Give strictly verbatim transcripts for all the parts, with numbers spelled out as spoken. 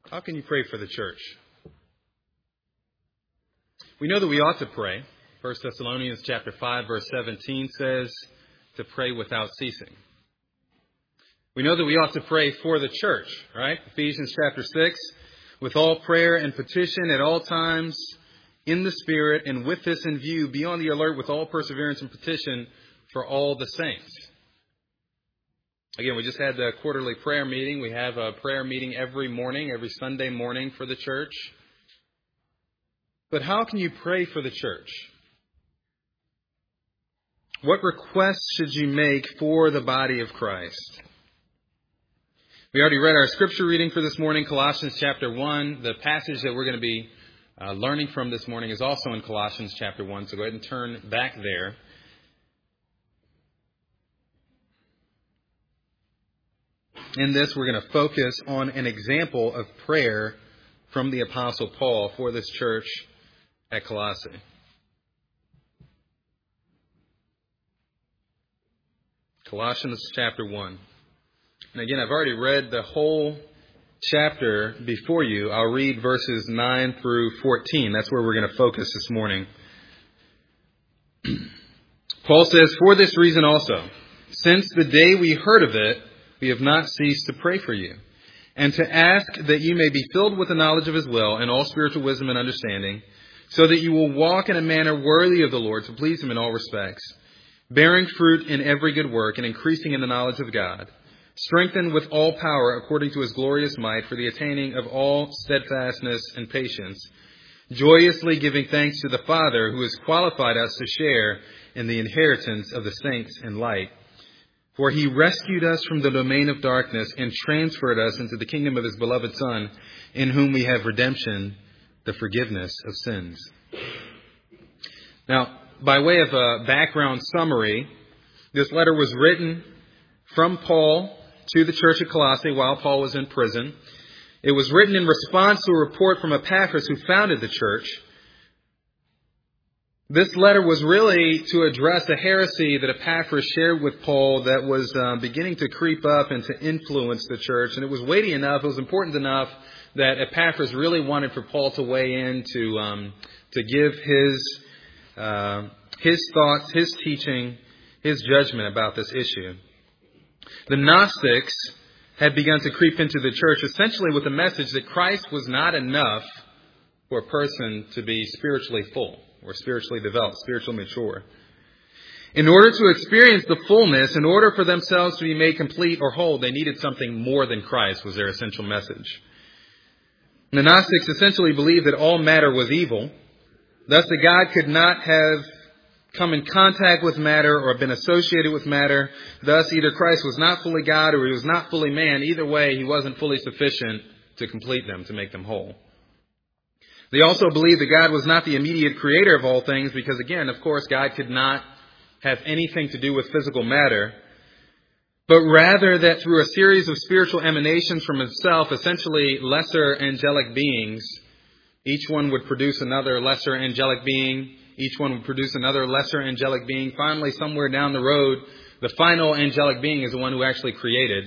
How can you pray for the church? We know that we ought to pray. First Thessalonians chapter five, verse seventeen says to pray without ceasing. We know that we ought to pray for the church, right? Ephesians chapter six, with all prayer and petition at all times in the Spirit, and with this in view, be on the alert with all perseverance and petition for all the saints. Again, we just had the quarterly prayer meeting. We have a prayer meeting every morning, every Sunday morning for the church. But how can you pray for the church? What requests should you make for the body of Christ? We already read our scripture reading for this morning, Colossians chapter one. The passage that we're going to be uh, learning from this morning is also in Colossians chapter one. So go ahead and turn back there. In this, we're going to focus on an example of prayer from the Apostle Paul for this church at Colossae. Colossians chapter one. And again, I've already read the whole chapter before you. I'll read verses nine through fourteen. That's where we're going to focus this morning. Paul says, "For this reason also, since the day we heard of it, we have not ceased to pray for you, and to ask that you may be filled with the knowledge of His will and all spiritual wisdom and understanding, so that you will walk in a manner worthy of the Lord, to please Him in all respects, bearing fruit in every good work and increasing in the knowledge of God, strengthened with all power according to His glorious might for the attaining of all steadfastness and patience, joyously giving thanks to the Father who has qualified us to share in the inheritance of the saints in light. For He rescued us from the domain of darkness and transferred us into the kingdom of His beloved Son, in whom we have redemption, the forgiveness of sins." Now, by way of a background summary, this letter was written from Paul to the church at Colossae while Paul was in prison. It was written in response to a report from Epaphras, who founded the church. This letter was really to address a heresy that Epaphras shared with Paul that was uh, beginning to creep up and to influence the church. And it was weighty enough, it was important enough that Epaphras really wanted for Paul to weigh in to um, to give his uh, his thoughts, his teaching, his judgment about this issue. The Gnostics had begun to creep into the church essentially with the message that Christ was not enough for a person to be spiritually full or spiritually developed, spiritually mature. In order to experience the fullness, in order for themselves to be made complete or whole, they needed something more than Christ, was their essential message. The Gnostics essentially believed that all matter was evil, thus that God could not have come in contact with matter or been associated with matter. Thus, either Christ was not fully God or He was not fully man. Either way, He wasn't fully sufficient to complete them, to make them whole. They also believed that God was not the immediate creator of all things because, again, of course, God could not have anything to do with physical matter, but rather that through a series of spiritual emanations from Himself, essentially lesser angelic beings, each one would produce another lesser angelic being, each one would produce another lesser angelic being. Finally, somewhere down the road, the final angelic being is the one who actually created.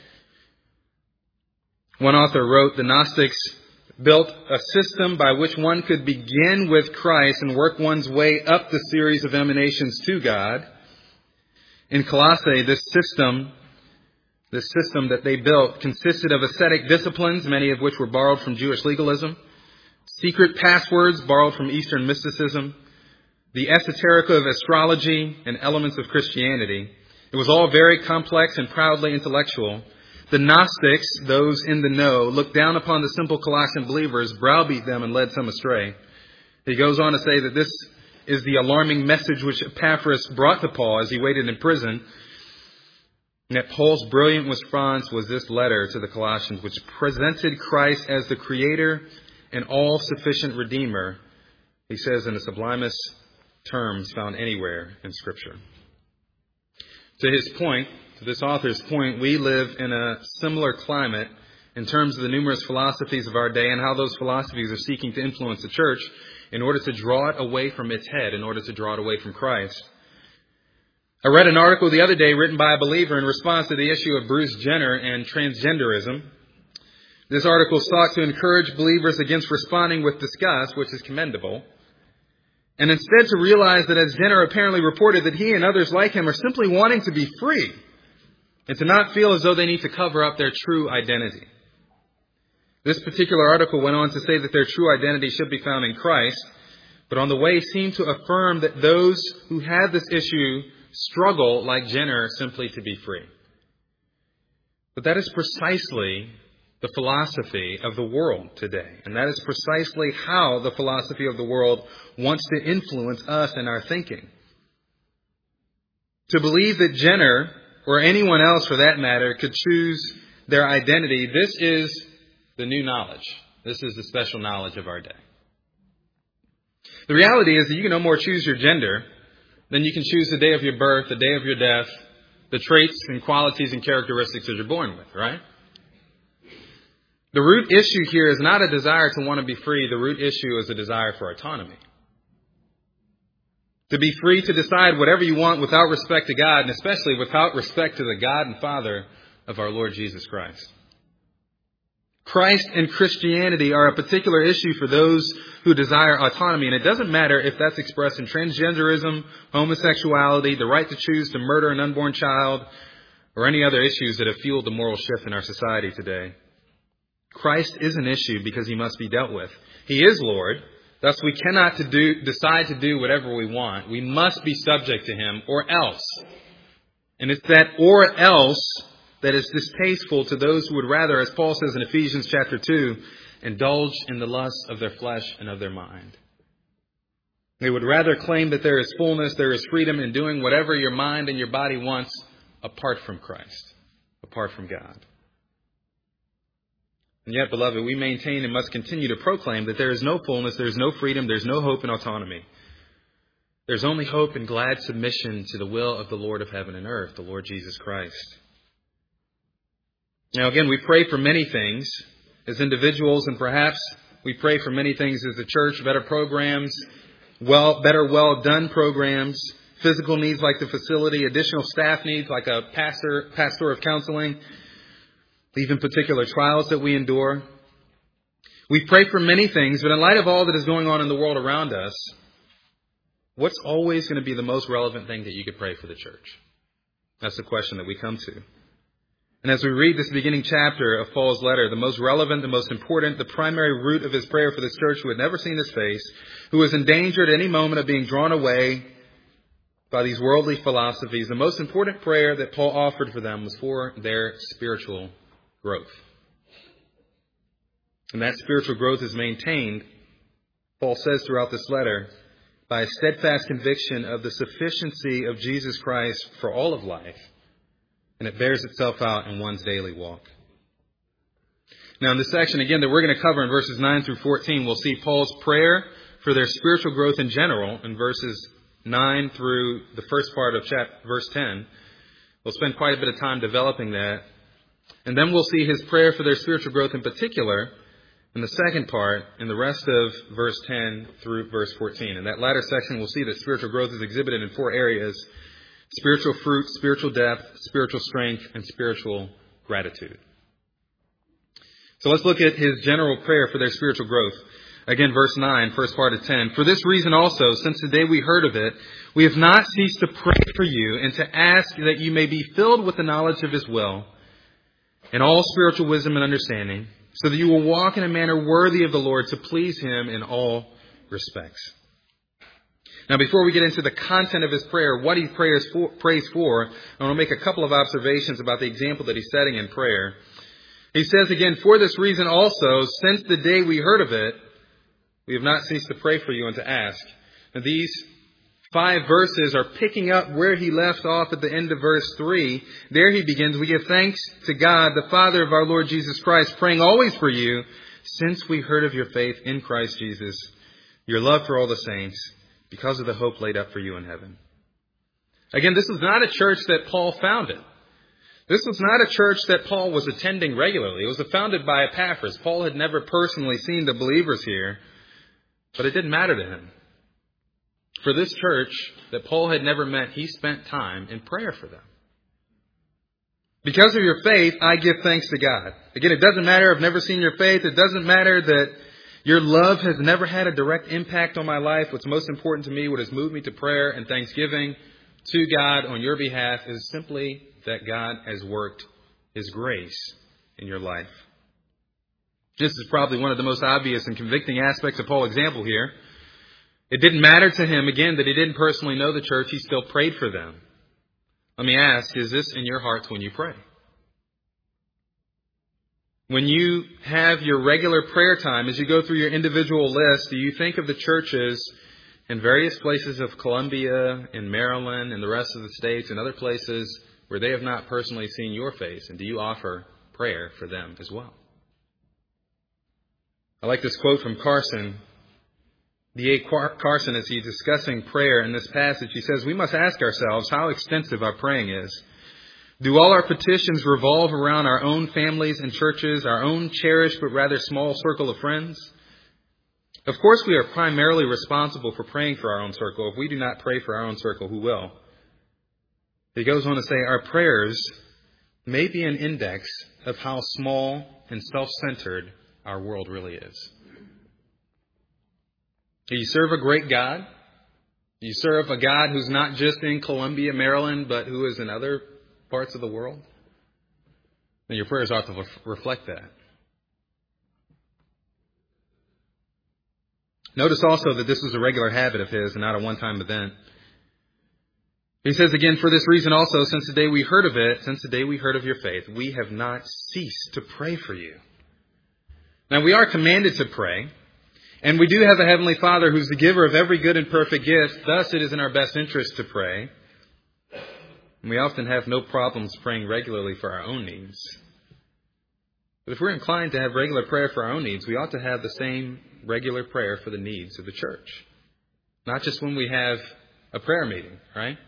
One author wrote, "The Gnostics built a system by which one could begin with Christ and work one's way up the series of emanations to God." In Colossae, this system, this system that they built consisted of ascetic disciplines, many of which were borrowed from Jewish legalism, secret passwords borrowed from Eastern mysticism, the esoterica of astrology, and elements of Christianity. It was all very complex and proudly intellectual. The Gnostics, those in the know, looked down upon the simple Colossian believers, browbeat them, and led some astray. He goes on to say that this is the alarming message which Epaphras brought to Paul as he waited in prison. And that Paul's brilliant response was this letter to the Colossians, which presented Christ as the Creator and all-sufficient Redeemer, he says in the sublimest terms found anywhere in Scripture. To his point, to this author's point, we live in a similar climate in terms of the numerous philosophies of our day and how those philosophies are seeking to influence the church in order to draw it away from its head, in order to draw it away from Christ. I read an article the other day written by a believer in response to the issue of Bruce Jenner and transgenderism. This article sought to encourage believers against responding with disgust, which is commendable, and instead to realize that, as Jenner apparently reported, that he and others like him are simply wanting to be free and to not feel as though they need to cover up their true identity. This particular article went on to say that their true identity should be found in Christ, but on the way seemed to affirm that those who have this issue struggle, like Jenner, simply to be free. But that is precisely the philosophy of the world today. And that is precisely how the philosophy of the world wants to influence us in our thinking. To believe that Jenner, or anyone else for that matter, could choose their identity, this is the new knowledge. This is the special knowledge of our day. The reality is that you can no more choose your gender than you can choose the day of your birth, the day of your death, the traits and qualities and characteristics that you're born with, right? The root issue here is not a desire to want to be free. The root issue is a desire for autonomy. To be free to decide whatever you want without respect to God, and especially without respect to the God and Father of our Lord Jesus Christ. Christ and Christianity are a particular issue for those who desire autonomy, and it doesn't matter if that's expressed in transgenderism, homosexuality, the right to choose to murder an unborn child, or any other issues that have fueled the moral shift in our society today. Christ is an issue because he must be dealt with. He is Lord. Thus, we cannot to do, decide to do whatever we want. We must be subject to him, or else. And it's that or else that is distasteful to those who would rather, as Paul says in Ephesians chapter two, indulge in the lusts of their flesh and of their mind. They would rather claim that there is fullness, there is freedom in doing whatever your mind and your body wants apart from Christ, apart from God. And yet, beloved, we maintain and must continue to proclaim that there is no fullness, there is no freedom, there is no hope in autonomy. There's only hope in glad submission to the will of the Lord of heaven and earth, the Lord Jesus Christ. Now, again, we pray for many things as individuals, and perhaps we pray for many things as a church, better programs, well, better well-done programs, physical needs like the facility, additional staff needs like a pastor, pastor of counseling, even particular trials that we endure. We pray for many things, but in light of all that is going on in the world around us, what's always going to be the most relevant thing that you could pray for the church? That's the question that we come to. And as we read this beginning chapter of Paul's letter, the most relevant, the most important, the primary root of his prayer for this church who had never seen his face, who was in danger at any moment of being drawn away by these worldly philosophies, the most important prayer that Paul offered for them was for their spiritual growth. And that spiritual growth is maintained, Paul says throughout this letter, by a steadfast conviction of the sufficiency of Jesus Christ for all of life, and it bears itself out in one's daily walk. Now, in this section, again, that we're going to cover in verses nine through fourteen, we'll see Paul's prayer for their spiritual growth in general in verses nine through the first part of chapter, verse ten. We'll spend quite a bit of time developing that. And then we'll see his prayer for their spiritual growth in particular in the second part, in the rest of verse ten through verse fourteen. In that latter section, we'll see that spiritual growth is exhibited in four areas: spiritual fruit, spiritual depth, spiritual strength, and spiritual gratitude. So let's look at his general prayer for their spiritual growth. Again, verse nine, first part of ten. For this reason also, since the day we heard of it, we have not ceased to pray for you and to ask that you may be filled with the knowledge of his will and all spiritual wisdom and understanding, so that you will walk in a manner worthy of the Lord to please him in all respects. Now, before we get into the content of his prayer, what he prays for, prays for, I want to make a couple of observations about the example that he's setting in prayer. He says again, for this reason also, since the day we heard of it, we have not ceased to pray for you and to ask. Now, these five verses are picking up where he left off at the end of verse three. There he begins, we give thanks to God, the Father of our Lord Jesus Christ, praying always for you, since we heard of your faith in Christ Jesus, your love for all the saints, because of the hope laid up for you in heaven. Again, this was not a church that Paul founded. This was not a church that Paul was attending regularly. It was founded by Epaphras. Paul had never personally seen the believers here, but it didn't matter to him. For this church that Paul had never met, he spent time in prayer for them. Because of your faith, I give thanks to God. Again, it doesn't matter. I've never seen your faith. It doesn't matter that your love has never had a direct impact on my life. What's most important to me, what has moved me to prayer and thanksgiving to God on your behalf, is simply that God has worked His grace in your life. This is probably one of the most obvious and convicting aspects of Paul's example here. It didn't matter to him, again, that he didn't personally know the church. He still prayed for them. Let me ask, is this in your hearts when you pray? When you have your regular prayer time, as you go through your individual list, do you think of the churches in various places of Columbia, in Maryland, and the rest of the states, and other places where they have not personally seen your face? And do you offer prayer for them as well? I like this quote from Carson. D A Carson, as he's discussing prayer in this passage, he says, "We must ask ourselves how extensive our praying is. Do all our petitions revolve around our own families and churches, our own cherished but rather small circle of friends? Of course, we are primarily responsible for praying for our own circle. If we do not pray for our own circle, who will?" He goes on to say, our prayers may be an index of how small and self-centered our world really is. Do you serve a great God? Do you serve a God who's not just in Columbia, Maryland, but who is in other parts of the world? Then your prayers ought to reflect that. Notice also that this was a regular habit of his and not a one-time event. He says again, "For this reason also, since the day we heard of it, since the day we heard of your faith, we have not ceased to pray for you." Now, we are commanded to pray. And we do have a Heavenly Father who's the giver of every good and perfect gift. Thus, it is in our best interest to pray. And we often have no problems praying regularly for our own needs. But if we're inclined to have regular prayer for our own needs, we ought to have the same regular prayer for the needs of the church. Not just when we have a prayer meeting, right?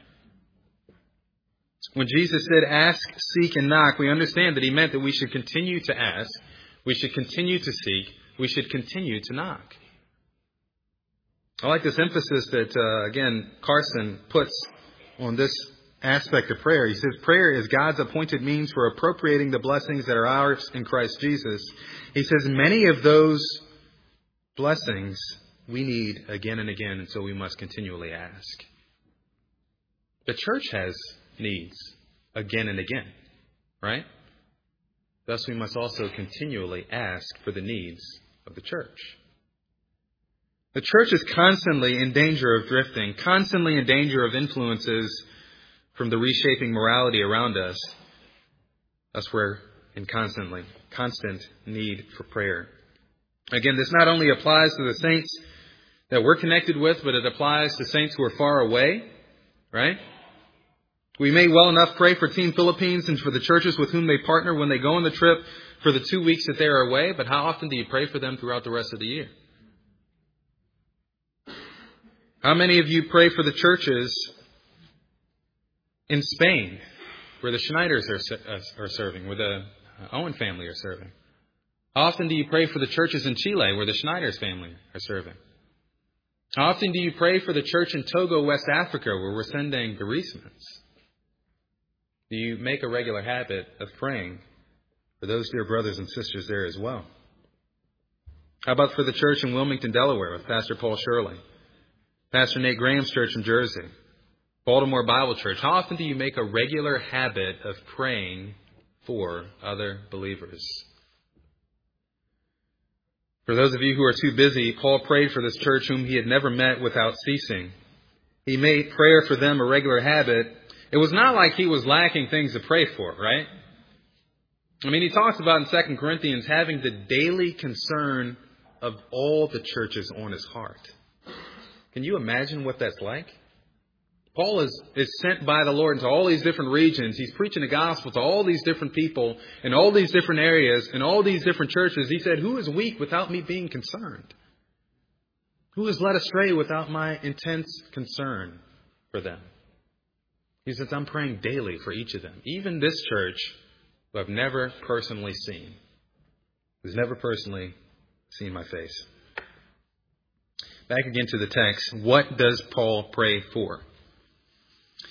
When Jesus said, "Ask, seek, and knock," we understand that He meant that we should continue to ask, we should continue to seek, we should continue to knock. I like this emphasis that, uh, again, Carson puts on this aspect of prayer. He says, prayer is God's appointed means for appropriating the blessings that are ours in Christ Jesus. He says many of those blessings we need again and again, and so we must continually ask. The church has needs again and again, right? Thus, we must also continually ask for the needs of the church. The church is constantly in danger of drifting, constantly in danger of influences from the reshaping morality around us. Thus, we're in constantly, constant need for prayer. Again, this not only applies to the saints that we're connected with, but it applies to saints who are far away, right? We may well enough pray for Team Philippines and for the churches with whom they partner when they go on the trip for the two weeks that they are away, but how often do you pray for them throughout the rest of the year? How many of you pray for the churches in Spain, where the Schneiders are, are serving, where the Owen family are serving? How often do you pray for the churches in Chile, where the Schneiders family are serving? How often do you pray for the church in Togo, West Africa, where we're sending the Reismans? Do you make a regular habit of praying for those dear brothers and sisters there as well? How about for the church in Wilmington, Delaware, with Pastor Paul Shirley? Pastor Nate Graham's church in Jersey, Baltimore Bible Church. How often do you make a regular habit of praying for other believers? For those of you who are too busy, Paul prayed for this church whom he had never met without ceasing. He made prayer for them a regular habit. It was not like he was lacking things to pray for, right? I mean, he talks about in Second Corinthians having the daily concern of all the churches on his heart. Can you imagine what that's like? Paul is, is sent by the Lord into all these different regions. He's preaching the gospel to all these different people in all these different areas, in all these different churches. He said, who is weak without me being concerned? Who is led astray without my intense concern for them? He says, I'm praying daily for each of them. Even this church, who I've never personally seen, who's never personally seen my face. Back again to the text. What does Paul pray for?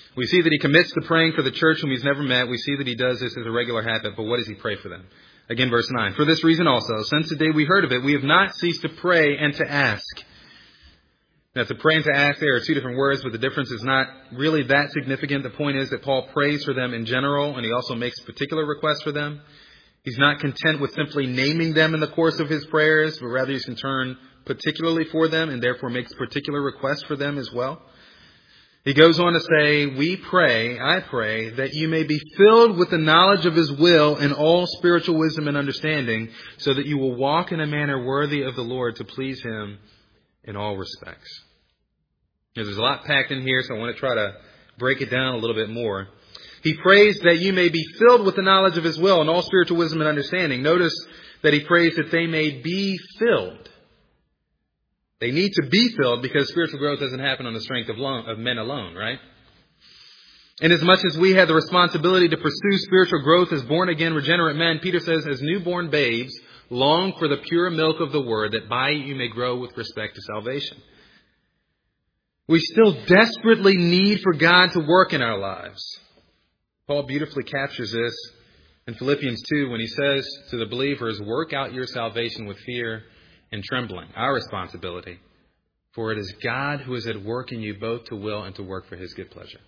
We see that he commits to praying for the church whom he's never met. We see that he does this as a regular habit. But what does he pray for them? Again, verse nine. For this reason also, since the day we heard of it, we have not ceased to pray and to ask. Now, to pray and to ask, there are two different words, but the difference is not really that significant. The point is that Paul prays for them in general, and he also makes particular requests for them. He's not content with simply naming them in the course of his prayers, but rather he's concerned particularly for them and therefore makes particular requests for them as well. He goes on to say, we pray, I pray, that you may be filled with the knowledge of his will in all spiritual wisdom and understanding, so that you will walk in a manner worthy of the Lord to please him in all respects. There's a lot packed in here, so I want to try to break it down a little bit more. He prays that you may be filled with the knowledge of his will and all spiritual wisdom and understanding. Notice that he prays that they may be filled. They need to be filled because spiritual growth doesn't happen on the strength of, lo- of men alone, right? And as much as we have the responsibility to pursue spiritual growth as born-again, regenerate men, Peter says, as newborn babes, long for the pure milk of the word, that by it you may grow with respect to salvation. We still desperately need for God to work in our lives. Paul beautifully captures this in Philippians two when he says to the believers, work out your salvation with fear and trembling. Our responsibility. For it is God who is at work in you both to will and to work for his good pleasure.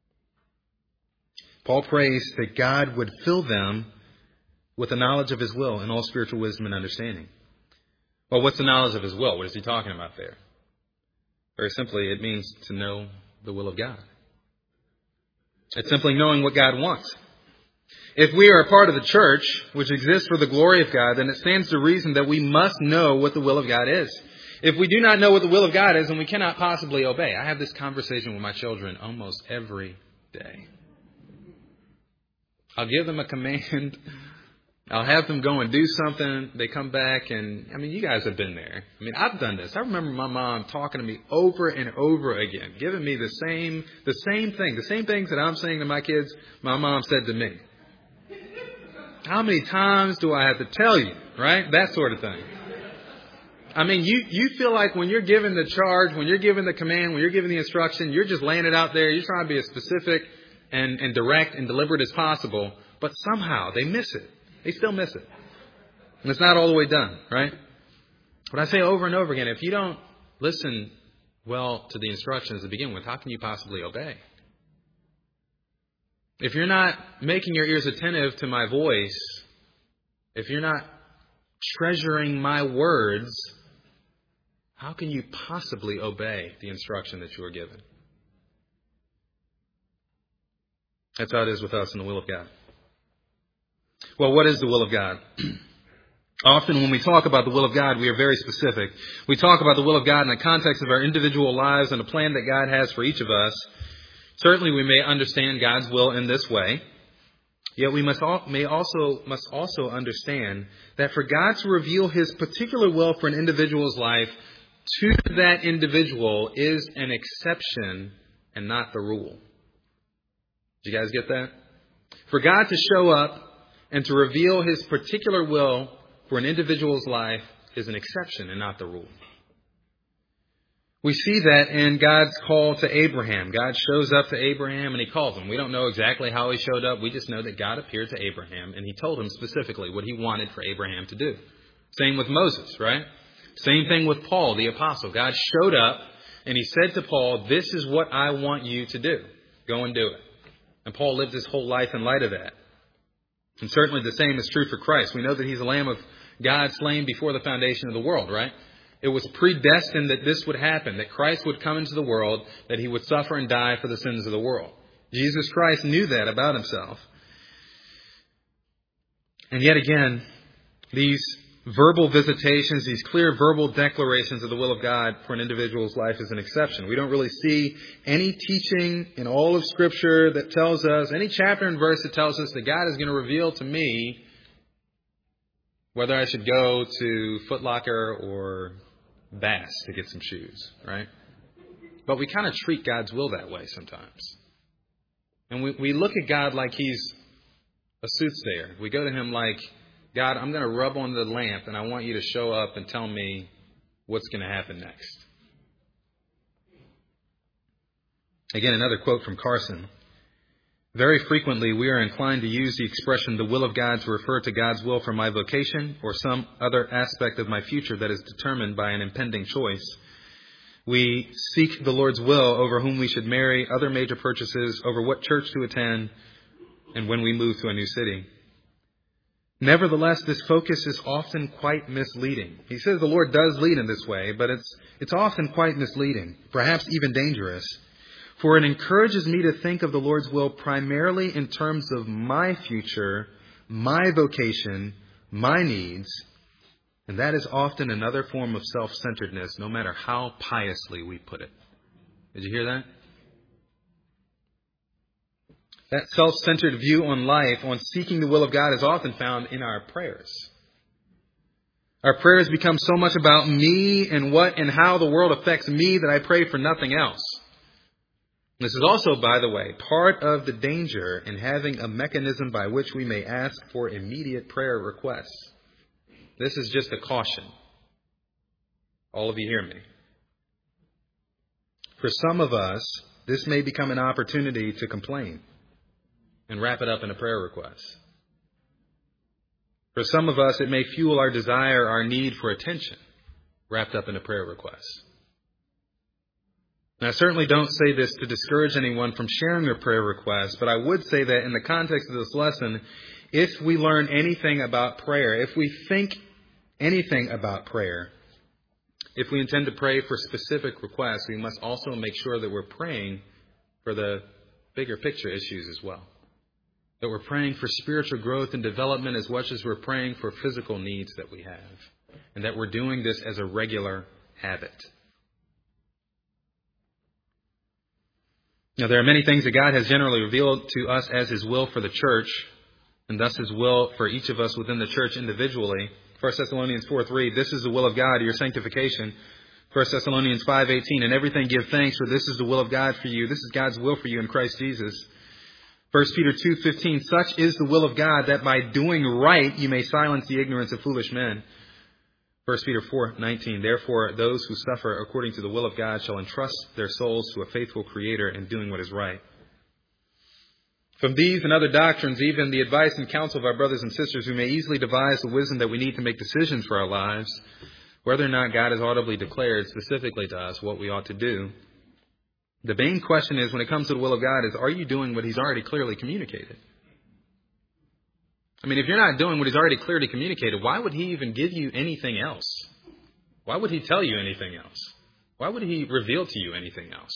Paul prays that God would fill them with the knowledge of his will and all spiritual wisdom and understanding. Well, what's the knowledge of his will? What is he talking about there? Very simply, it means to know the will of God. It's simply knowing what God wants. If we are a part of the church, which exists for the glory of God, then it stands to reason that we must know what the will of God is. If we do not know what the will of God is, then we cannot possibly obey. I have this conversation with my children almost every day. I'll give them a command. I'll have them go and do something. They come back and, I mean, you guys have been there. I mean, I've done this. I remember my mom talking to me over and over again, giving me the same, the same thing, the same things that I'm saying to my kids, my mom said to me. How many times do I have to tell you, right? That sort of thing. I mean, you, you feel like when you're given the charge, when you're given the command, when you're given the instruction, you're just laying it out there. You're trying to be as specific and, and direct and deliberate as possible. But somehow they miss it. They still miss it. And it's not all the way done, right? But I say over and over again, if you don't listen well to the instructions to begin with, how can you possibly obey? If you're not making your ears attentive to my voice, if you're not treasuring my words, how can you possibly obey the instruction that you are given? That's how it is with us in the will of God. Well, what is the will of God? Often when we talk about the will of God, we are very specific. We talk about the will of God in the context of our individual lives and the plan that God has for each of us. Certainly we may understand God's will in this way. Yet we must all, may also must also understand that for God to reveal his particular will for an individual's life to that individual is an exception and not the rule. Did you guys get that? For God to show up and to reveal his particular will for an individual's life is an exception and not the rule. We see that in God's call to Abraham. God shows up to Abraham and he calls him. We don't know exactly how he showed up. We just know that God appeared to Abraham and he told him specifically what he wanted for Abraham to do. Same with Moses, right? Same thing with Paul, the apostle. God showed up and he said to Paul, this is what I want you to do. Go and do it. And Paul lived his whole life in light of that. And certainly the same is true for Christ. We know that he's the Lamb of God slain before the foundation of the world, right? It was predestined that this would happen, that Christ would come into the world, that he would suffer and die for the sins of the world. Jesus Christ knew that about himself. And yet again, these verbal visitations, these clear verbal declarations of the will of God for an individual's life is an exception. We don't really see any teaching in all of Scripture that tells us, any chapter and verse that tells us that God is going to reveal to me whether I should go to Foot Locker or Bass to get some shoes, right? But we kind of treat God's will that way sometimes. And we, we look at God like he's a soothsayer. We go to him like, God, I'm going to rub on the lamp and I want you to show up and tell me what's going to happen next. Again, another quote from Carson. Very frequently, we are inclined to use the expression the will of God to refer to God's will for my vocation or some other aspect of my future that is determined by an impending choice. We seek the Lord's will over whom we should marry, other major purchases, over what church to attend, and when we move to a new city. Nevertheless, this focus is often quite misleading. He says the Lord does lead in this way, but it's it's often quite misleading, perhaps even dangerous. For it encourages me to think of the Lord's will primarily in terms of my future, my vocation, my needs, and that is often another form of self-centeredness, no matter how piously we put it. Did you hear that? That self-centered view on life, on seeking the will of God, is often found in our prayers. Our prayers become so much about me and what and how the world affects me that I pray for nothing else. This is also, by the way, part of the danger in having a mechanism by which we may ask for immediate prayer requests. This is just a caution. All of you hear me. For some of us, this may become an opportunity to complain and wrap it up in a prayer request. For some of us, it may fuel our desire, our need for attention, wrapped up in a prayer request. Now, I certainly don't say this to discourage anyone from sharing their prayer requests, but I would say that in the context of this lesson, if we learn anything about prayer, if we think anything about prayer, if we intend to pray for specific requests, we must also make sure that we're praying for the bigger picture issues as well. That we're praying for spiritual growth and development as much as we're praying for physical needs that we have. And that we're doing this as a regular habit. Now, there are many things that God has generally revealed to us as His will for the church, and thus His will for each of us within the church individually. First Thessalonians four three, this is the will of God, your sanctification. First Thessalonians five eighteen, in everything give thanks, for this is the will of God for you. This is God's will for you in Christ Jesus. First Peter two fifteen, such is the will of God, that by doing right you may silence the ignorance of foolish men. First Peter four nineteen, therefore those who suffer according to the will of God shall entrust their souls to a faithful Creator in doing what is right. From these and other doctrines, even the advice and counsel of our brothers and sisters, we may easily devise the wisdom that we need to make decisions for our lives, whether or not God has audibly declared specifically to us what we ought to do. The main question is, when it comes to the will of God, is are you doing what He's already clearly communicated? I mean, if you're not doing what He's already clearly communicated, why would He even give you anything else? Why would He tell you anything else? Why would He reveal to you anything else?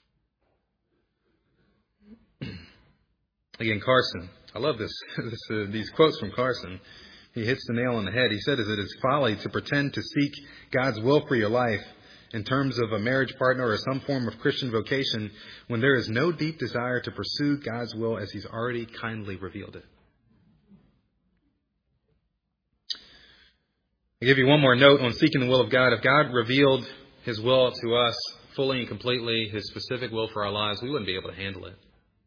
Again, Carson. I love this, this uh, these quotes from Carson. He hits the nail on the head. He said, it is folly to pretend to seek God's will for your life in terms of a marriage partner or some form of Christian vocation when there is no deep desire to pursue God's will as He's already kindly revealed it. I'll give you one more note on seeking the will of God. If God revealed His will to us fully and completely, His specific will for our lives, we wouldn't be able to handle it.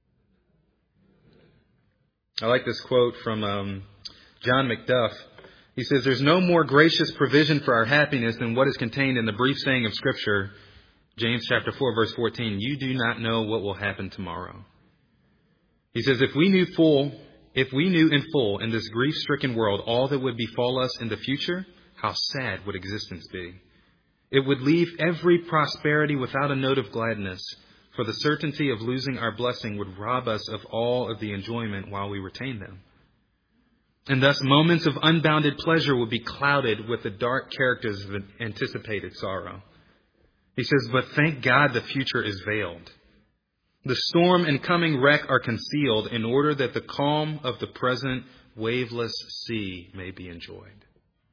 I like this quote from um, John McDuff. He says, there's no more gracious provision for our happiness than what is contained in the brief saying of Scripture, James chapter four, verse fourteen, you do not know what will happen tomorrow. He says, if we knew full, if we knew in full in this grief-stricken world all that would befall us in the future, how sad would existence be? It would leave every prosperity without a note of gladness, for the certainty of losing our blessing would rob us of all of the enjoyment while we retain them. And thus moments of unbounded pleasure would be clouded with the dark characters of anticipated sorrow. He says, but thank God the future is veiled. The storm and coming wreck are concealed in order that the calm of the present waveless sea may be enjoyed.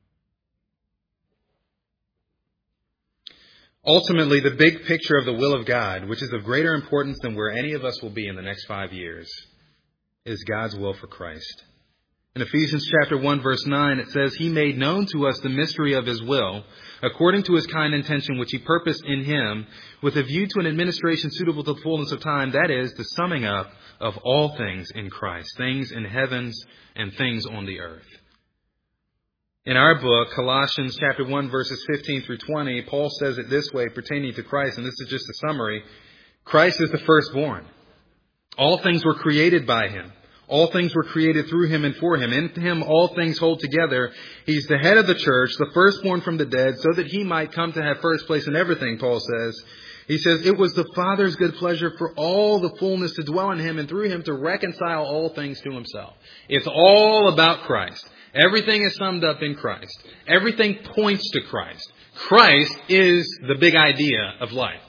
Ultimately, the big picture of the will of God, which is of greater importance than where any of us will be in the next five years, is God's will for Christ. In Ephesians chapter one, verse nine, it says, He made known to us the mystery of His will, according to His kind intention, which He purposed in Him, with a view to an administration suitable to the fullness of time, that is, the summing up of all things in Christ, things in heavens and things on the earth. In our book, Colossians chapter one, verses fifteen through twenty, Paul says it this way pertaining to Christ, and this is just a summary. Christ is the firstborn. All things were created by him. All things were created through him and for him. In him all things hold together. He's the head of the church, the firstborn from the dead, so that he might come to have first place in everything, Paul says. He says, it was the Father's good pleasure for all the fullness to dwell in him and through him to reconcile all things to himself. It's all about Christ. Everything is summed up in Christ. Everything points to Christ. Christ is the big idea of life.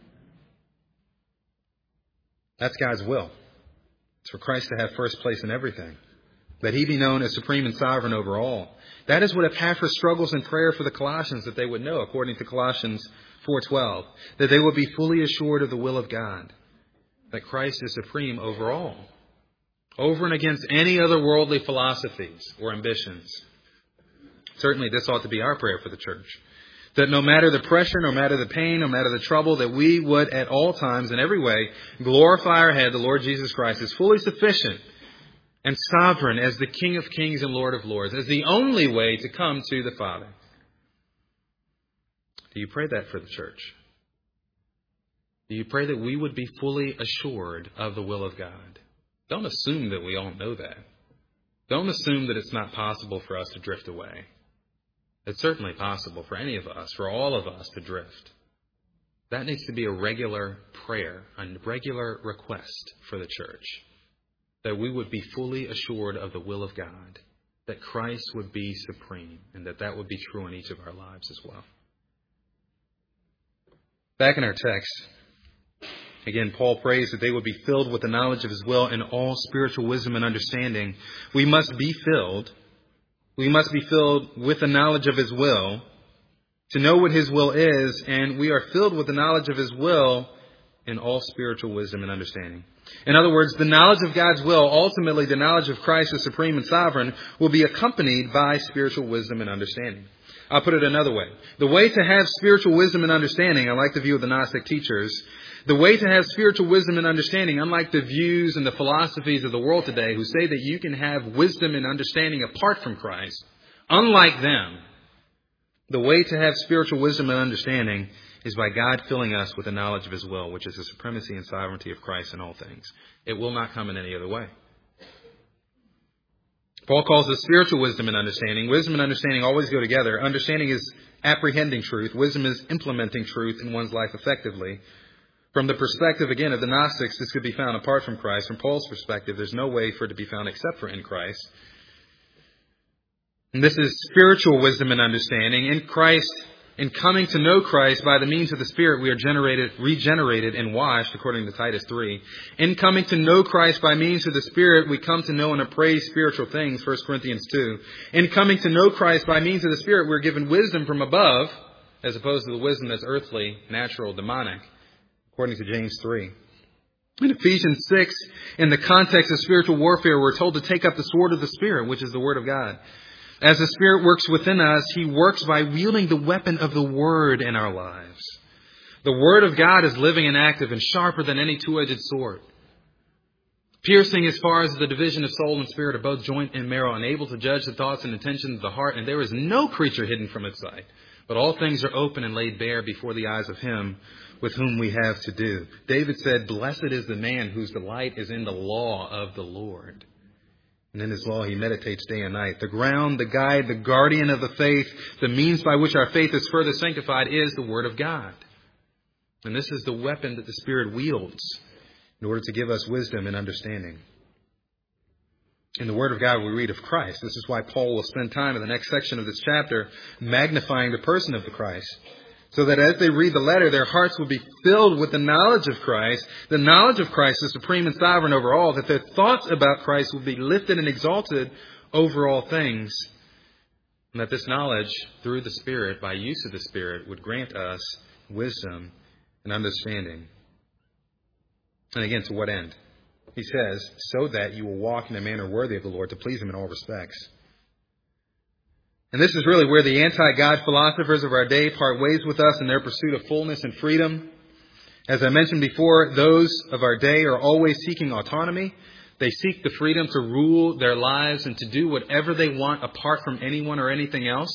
That's God's will. It's for Christ to have first place in everything. That he be known as supreme and sovereign over all. That is what Epaphras struggles in prayer for the Colossians, that they would know, according to Colossians four twelve. That they would be fully assured of the will of God. That Christ is supreme over all. Over and against any other worldly philosophies or ambitions. Certainly this ought to be our prayer for the church. That no matter the pressure, no matter the pain, no matter the trouble, that we would at all times, in every way, glorify our head, the Lord Jesus Christ, as fully sufficient and sovereign as the King of Kings and Lord of Lords, as the only way to come to the Father. Do you pray that for the church? Do you pray that we would be fully assured of the will of God? Don't assume that we all know that. Don't assume that it's not possible for us to drift away. It's certainly possible for any of us, for all of us to drift. That needs to be a regular prayer, a regular request for the church. That we would be fully assured of the will of God. That Christ would be supreme. And that that would be true in each of our lives as well. Back in our text, again, Paul prays that they would be filled with the knowledge of his will and all spiritual wisdom and understanding. We must be filled. We must be filled with the knowledge of his will to know what his will is, and we are filled with the knowledge of his will in all spiritual wisdom and understanding. In other words, the knowledge of God's will, ultimately the knowledge of Christ as supreme and sovereign, will be accompanied by spiritual wisdom and understanding. I'll put it another way. The way to have spiritual wisdom and understanding, I like the view of the Gnostic teachers, the way to have spiritual wisdom and understanding, unlike the views and the philosophies of the world today who say that you can have wisdom and understanding apart from Christ, unlike them, the way to have spiritual wisdom and understanding is by God filling us with the knowledge of his will, which is the supremacy and sovereignty of Christ in all things. It will not come in any other way. Paul calls it spiritual wisdom and understanding. Wisdom and understanding always go together. Understanding is apprehending truth. Wisdom is implementing truth in one's life effectively. From the perspective, again, of the Gnostics, this could be found apart from Christ. From Paul's perspective, there's no way for it to be found except for in Christ. And this is spiritual wisdom and understanding. In Christ, in coming to know Christ by the means of the Spirit, we are generated, regenerated and washed, according to Titus three. In coming to know Christ by means of the Spirit, we come to know and appraise spiritual things, First Corinthians two. In coming to know Christ by means of the Spirit, we're given wisdom from above, as opposed to the wisdom that's earthly, natural, demonic, according to James three. In Ephesians six, in the context of spiritual warfare, we're told to take up the sword of the Spirit, which is the Word of God. As the Spirit works within us, he works by wielding the weapon of the Word in our lives. The Word of God is living and active and sharper than any two-edged sword, piercing as far as the division of soul and spirit of both joint and marrow, and able to judge the thoughts and intentions of the heart. And there is no creature hidden from its sight, but all things are open and laid bare before the eyes of him with whom we have to do. David said, "Blessed is the man whose delight is in the law of the Lord. And in his law he meditates day and night." The ground, the guide, the guardian of the faith, the means by which our faith is further sanctified is the Word of God. And this is the weapon that the Spirit wields in order to give us wisdom and understanding. In the Word of God we read of Christ. This is why Paul will spend time in the next section of this chapter magnifying the person of the Christ. So that as they read the letter, their hearts will be filled with the knowledge of Christ, the knowledge of Christ is supreme and sovereign over all, that their thoughts about Christ will be lifted and exalted over all things. And that this knowledge, through the Spirit, by use of the Spirit, would grant us wisdom and understanding. And again, to what end? He says, so that you will walk in a manner worthy of the Lord, to please him in all respects. And this is really where the anti-God philosophers of our day part ways with us in their pursuit of fullness and freedom. As I mentioned before, those of our day are always seeking autonomy. They seek the freedom to rule their lives and to do whatever they want apart from anyone or anything else,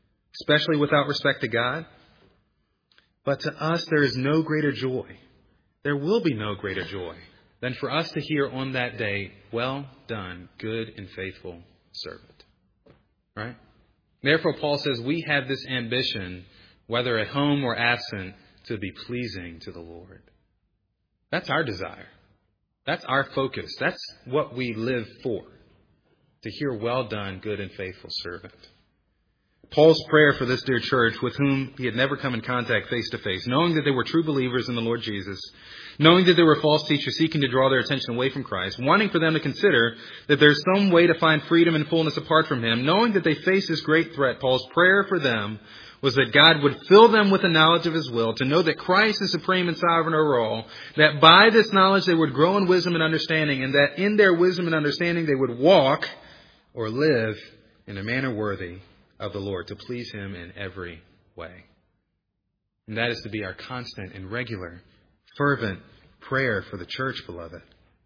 especially without respect to God. But to us, there is no greater joy there will be no greater joy than for us to hear on that day, well done, good and faithful servant. Right? Therefore, Paul says we have this ambition, whether at home or absent, to be pleasing to the Lord. That's our desire. That's our focus. That's what we live for. To hear, well done, good and faithful servant. Paul's prayer for this dear church, with whom he had never come in contact face to face, knowing that they were true believers in the Lord Jesus, knowing that there were false teachers seeking to draw their attention away from Christ, wanting for them to consider that there's some way to find freedom and fullness apart from Him, knowing that they face this great threat, Paul's prayer for them was that God would fill them with the knowledge of His will, to know that Christ is supreme and sovereign over all, that by this knowledge they would grow in wisdom and understanding, and that in their wisdom and understanding they would walk or live in a manner worthy of the Lord, to please Him in every way. And that is to be our constant and regular, fervent prayer for the church, beloved.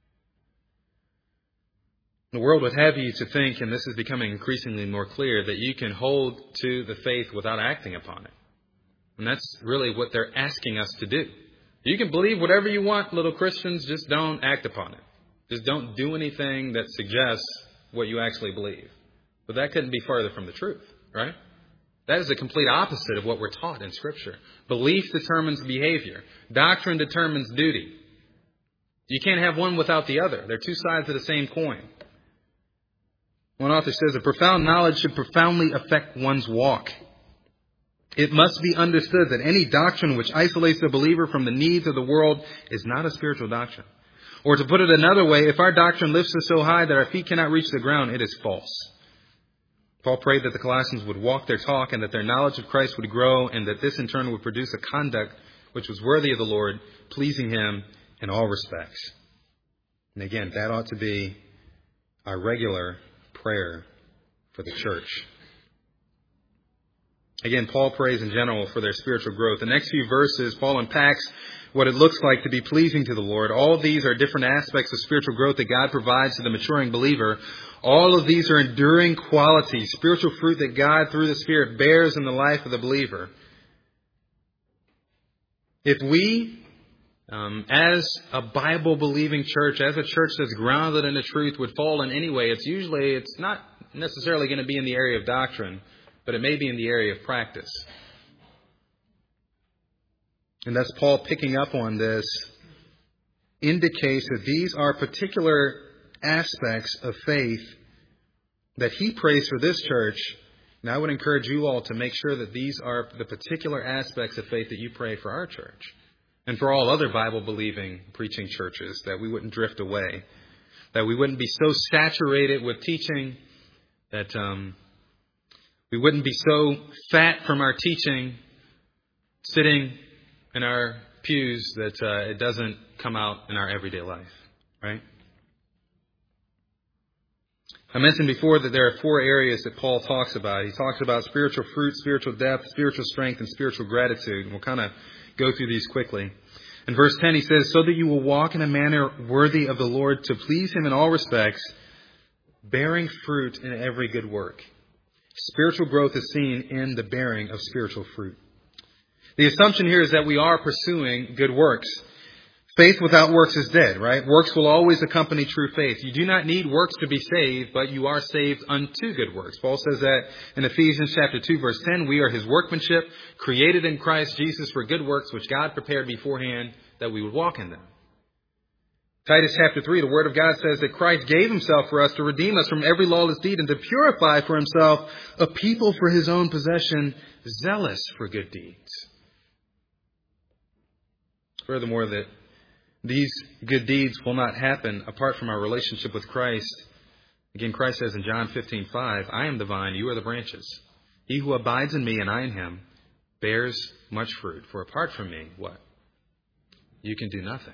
The world would have you to think, and this is becoming increasingly more clear, that you can hold to the faith without acting upon it. And that's really what they're asking us to do. You can believe whatever you want, little Christians, just don't act upon it. Just don't do anything that suggests what you actually believe. But that couldn't be farther from the truth, right? That is the complete opposite of what we're taught in Scripture. Belief determines behavior. Doctrine determines duty. You can't have one without the other. They're two sides of the same coin. One author says, a profound knowledge should profoundly affect one's walk. It must be understood that any doctrine which isolates the believer from the needs of the world is not a spiritual doctrine. Or to put it another way, if our doctrine lifts us so high that our feet cannot reach the ground, it is false. Paul prayed that the Colossians would walk their talk and that their knowledge of Christ would grow, and that this in turn would produce a conduct which was worthy of the Lord, pleasing Him in all respects. And again, that ought to be our regular prayer for the church. Again, Paul prays in general for their spiritual growth. The next few verses, Paul unpacks what it looks like to be pleasing to the Lord. All of these are different aspects of spiritual growth that God provides to the maturing believer. All of these are enduring qualities, spiritual fruit that God, through the Spirit, bears in the life of the believer. If we, um, as a Bible-believing church, as a church that's grounded in the truth, would fall in any way, it's usually, it's not necessarily going to be in the area of doctrine, but it may be in the area of practice. And thus Paul, picking up on this, indicates that these are particular aspects of faith that he prays for this church. And I would encourage you all to make sure that these are the particular aspects of faith that you pray for our church and for all other Bible-believing preaching churches, that we wouldn't drift away, that we wouldn't be so saturated with teaching that um, we wouldn't be so fat from our teaching, sitting in our pews, that uh, it doesn't come out in our everyday life, right? I mentioned before that there are four areas that Paul talks about. He talks about spiritual fruit, spiritual depth, spiritual strength, and spiritual gratitude. And we'll kind of go through these quickly. In verse ten, he says, so that you will walk in a manner worthy of the Lord, to please Him in all respects, bearing fruit in every good work. Spiritual growth is seen in the bearing of spiritual fruit. The assumption here is that we are pursuing good works. Faith without works is dead, right? Works will always accompany true faith. You do not need works to be saved, but you are saved unto good works. Paul says that in Ephesians chapter two, verse ten, we are His workmanship, created in Christ Jesus for good works, which God prepared beforehand that we would walk in them. Titus chapter three, the Word of God says that Christ gave Himself for us to redeem us from every lawless deed and to purify for Himself a people for His own possession, zealous for good deeds. Furthermore, that these good deeds will not happen apart from our relationship with Christ. Again, Christ says in John fifteen five, I am the vine, you are the branches. He who abides in me and I in him bears much fruit. For apart from me, what? You can do nothing.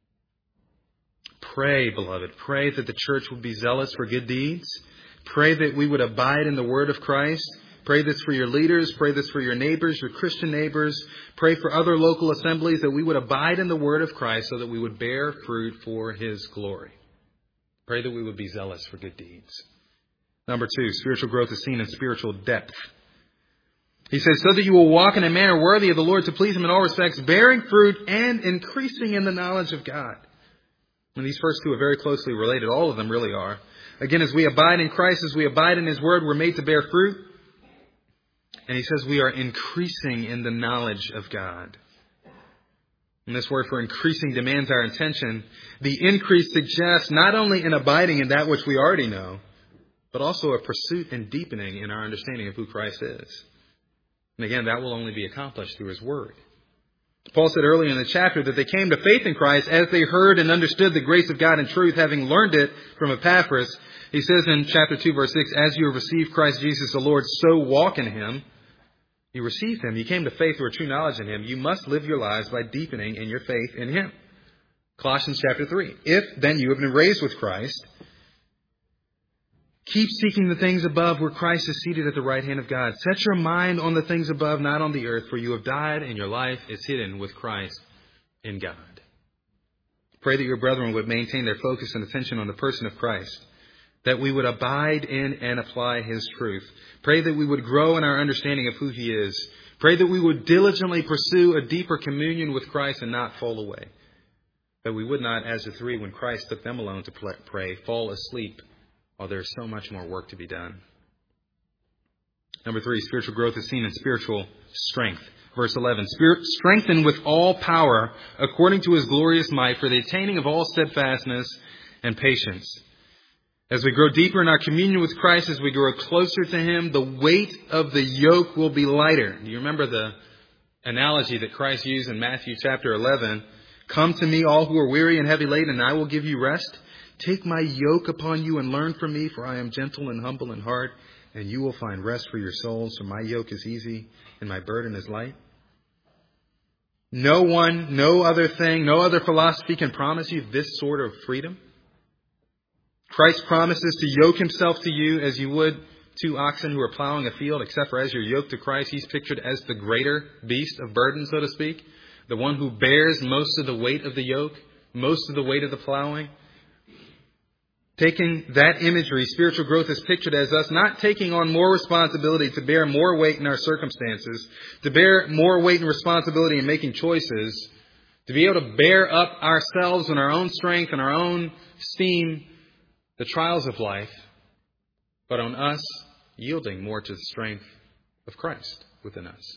Pray, beloved. Pray that the church would be zealous for good deeds. Pray that we would abide in the word of Christ. Pray this for your leaders. Pray this for your neighbors, your Christian neighbors. Pray for other local assemblies, that we would abide in the word of Christ so that we would bear fruit for His glory. Pray that we would be zealous for good deeds. Number two, spiritual growth is seen in spiritual depth. He says, so that you will walk in a manner worthy of the Lord to please Him in all respects, bearing fruit and increasing in the knowledge of God. And these first two are very closely related. All of them really are. Again, as we abide in Christ, as we abide in His Word, we're made to bear fruit. And he says we are increasing in the knowledge of God. And this word for increasing demands our attention. The increase suggests not only an abiding in that which we already know, but also a pursuit and deepening in our understanding of who Christ is. And again, that will only be accomplished through His Word. Paul said earlier in the chapter that they came to faith in Christ as they heard and understood the grace of God in truth, having learned it from Epaphras. He says in chapter two, verse six, as you have received Christ Jesus the Lord, so walk in Him. You received Him. You came to faith through a true knowledge in Him. You must live your lives by deepening in your faith in Him. Colossians chapter three. If then you have been raised with Christ, keep seeking the things above where Christ is seated at the right hand of God. Set your mind on the things above, not on the earth, for you have died and your life is hidden with Christ in God. Pray that your brethren would maintain their focus and attention on the person of Christ, that we would abide in and apply His truth. Pray that we would grow in our understanding of who He is. Pray that we would diligently pursue a deeper communion with Christ and not fall away. That we would not, as the three, when Christ took them alone to pray, fall asleep while there is so much more work to be done. Number three, spiritual growth is seen in spiritual strength. Verse eleven, Spirit, strengthened with all power according to His glorious might for the attaining of all steadfastness and patience. As we grow deeper in our communion with Christ, as we grow closer to Him, the weight of the yoke will be lighter. Do you remember the analogy that Christ used in Matthew chapter eleven? Come to me, all who are weary and heavy laden, and I will give you rest. Take my yoke upon you and learn from me, for I am gentle and humble in heart, and you will find rest for your souls. For my yoke is easy and my burden is light. No one, no other thing, no other philosophy can promise you this sort of freedom. Christ promises to yoke Himself to you as you would two oxen who are plowing a field, except for as you're yoked to Christ, He's pictured as the greater beast of burden, so to speak. The one who bears most of the weight of the yoke, most of the weight of the plowing. Taking that imagery, spiritual growth is pictured as us not taking on more responsibility to bear more weight in our circumstances, to bear more weight and responsibility in making choices, to be able to bear up ourselves in our own strength and our own steam, the trials of life, but on us yielding more to the strength of Christ within us.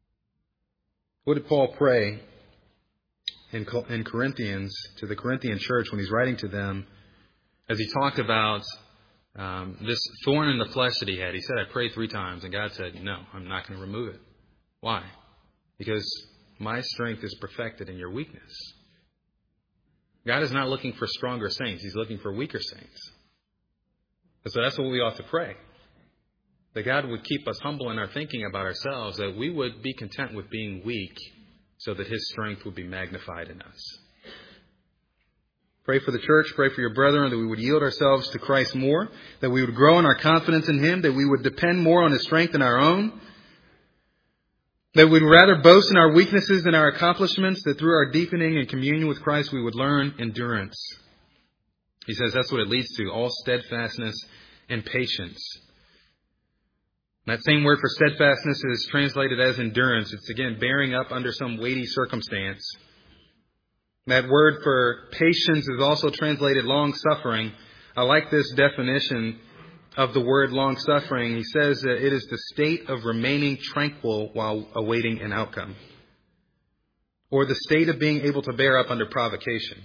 What did Paul pray in Corinthians to the Corinthian church when he's writing to them? As he talked about um, this thorn in the flesh that he had, he said, I prayed three times, and God said, no, I'm not going to remove it. Why? Because my strength is perfected in your weakness. God is not looking for stronger saints. He's looking for weaker saints. And so that's what we ought to pray. That God would keep us humble in our thinking about ourselves, that we would be content with being weak so that His strength would be magnified in us. Pray for the church, pray for your brethren, that we would yield ourselves to Christ more, that we would grow in our confidence in Him, that we would depend more on His strength than our own, that we'd rather boast in our weaknesses than our accomplishments, that through our deepening and communion with Christ we would learn endurance. He says that's what it leads to, all steadfastness and patience. That same word for steadfastness is translated as endurance. It's again bearing up under some weighty circumstance. That word for patience is also translated long-suffering. I like this definition of the word long-suffering. He says that it is the state of remaining tranquil while awaiting an outcome, or the state of being able to bear up under provocation.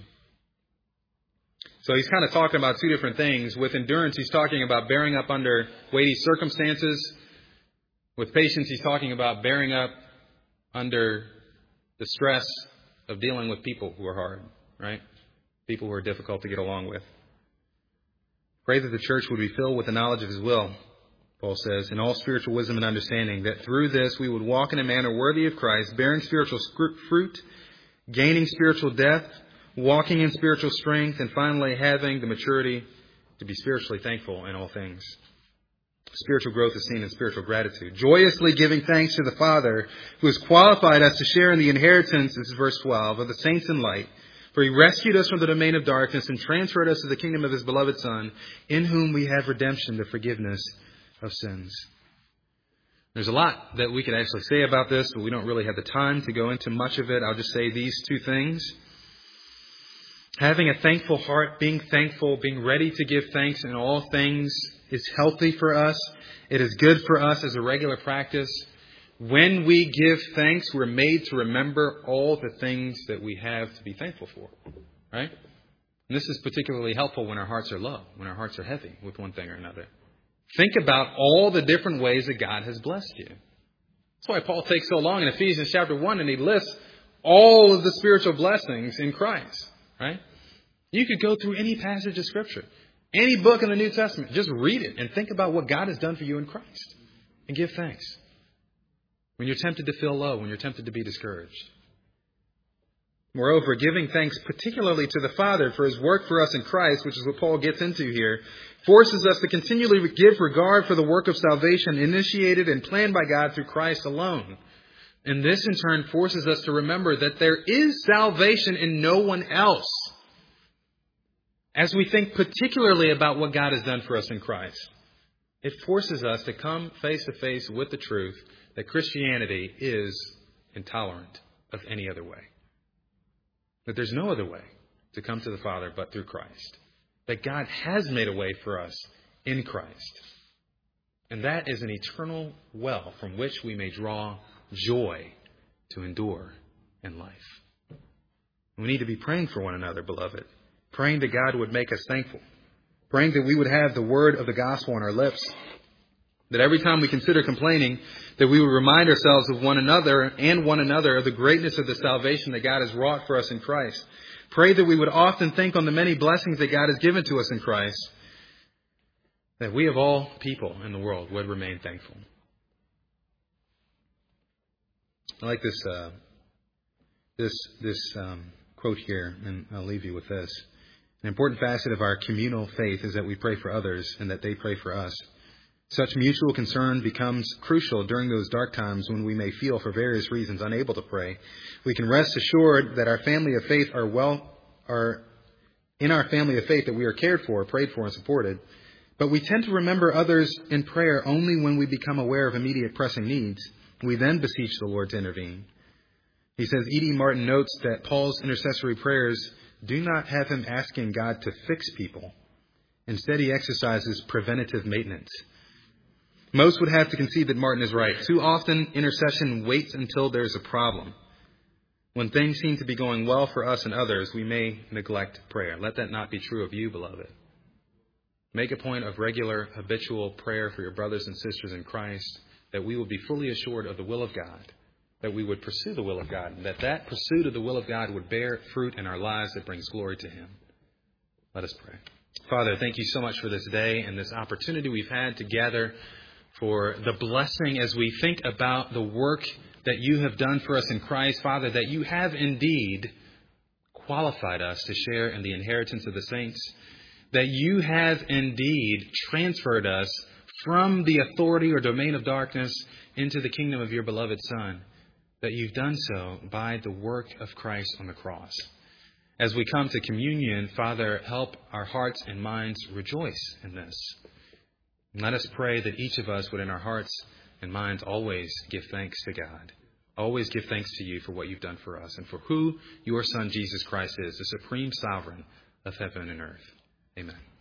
So he's kind of talking about two different things. With endurance, he's talking about bearing up under weighty circumstances. With patience, he's talking about bearing up under the stress of dealing with people who are hard, right? People who are difficult to get along with. Pray that the church would be filled with the knowledge of His will, Paul says, in all spiritual wisdom and understanding, that through this we would walk in a manner worthy of Christ, bearing spiritual fruit, gaining spiritual depth, walking in spiritual strength, and finally having the maturity to be spiritually thankful in all things. Spiritual growth is seen in spiritual gratitude. Joyously giving thanks to the Father who has qualified us to share in the inheritance, this is verse twelve, of the saints in light. For He rescued us from the domain of darkness and transferred us to the kingdom of His beloved Son, in whom we have redemption, the forgiveness of sins. There's a lot that we could actually say about this, but we don't really have the time to go into much of it. I'll just say these two things. Having a thankful heart, being thankful, being ready to give thanks in all things is healthy for us. It is good for us as a regular practice. When we give thanks, we're made to remember all the things that we have to be thankful for. Right? And this is particularly helpful when our hearts are low, when our hearts are heavy with one thing or another. Think about all the different ways that God has blessed you. That's why Paul takes so long in Ephesians chapter one and he lists all of the spiritual blessings in Christ. Right? You could go through any passage of Scripture, any book in the New Testament. Just read it and think about what God has done for you in Christ and give thanks. When you're tempted to feel low, when you're tempted to be discouraged. Moreover, giving thanks particularly to the Father for His work for us in Christ, which is what Paul gets into here, forces us to continually give regard for the work of salvation initiated and planned by God through Christ alone. And this in turn forces us to remember that there is salvation in no one else. As we think particularly about what God has done for us in Christ, it forces us to come face to face with the truth that Christianity is intolerant of any other way. That there's no other way to come to the Father but through Christ. That God has made a way for us in Christ. And that is an eternal well from which we may draw joy to endure in life. We need to be praying for one another, beloved. Praying that God would make us thankful. Praying that we would have the word of the gospel on our lips. That every time we consider complaining, that we would remind ourselves of one another and one another of the greatness of the salvation that God has wrought for us in Christ. Pray that we would often think on the many blessings that God has given to us in Christ. That we of all people in the world would remain thankful. I like this uh, this this um, quote here, and I'll leave you with this. An important facet of our communal faith is that we pray for others and that they pray for us. Such mutual concern becomes crucial during those dark times when we may feel, for various reasons, unable to pray. We can rest assured that our family of faith are well, are in our family of faith that we are cared for, prayed for, and supported. But we tend to remember others in prayer only when we become aware of immediate pressing needs. We then beseech the Lord to intervene. He says, E D Martin notes that Paul's intercessory prayers do not have him asking God to fix people. Instead, he exercises preventative maintenance. Most would have to concede that Martin is right. Too often, intercession waits until there's a problem. When things seem to be going well for us and others, we may neglect prayer. Let that not be true of you, beloved. Make a point of regular, habitual prayer for your brothers and sisters in Christ, that we will be fully assured of the will of God, that we would pursue the will of God, and that that pursuit of the will of God would bear fruit in our lives that brings glory to Him. Let us pray. Father, thank you so much for this day and this opportunity we've had to gather, for the blessing as we think about the work that you have done for us in Christ. Father, that you have indeed qualified us to share in the inheritance of the saints, that you have indeed transferred us from the authority or domain of darkness into the kingdom of your beloved Son, that you've done so by the work of Christ on the cross. As we come to communion, Father, help our hearts and minds rejoice in this. And let us pray that each of us would in our hearts and minds always give thanks to God. Always give thanks to you for what you've done for us and for who your Son Jesus Christ is, the supreme sovereign of heaven and earth. Amen.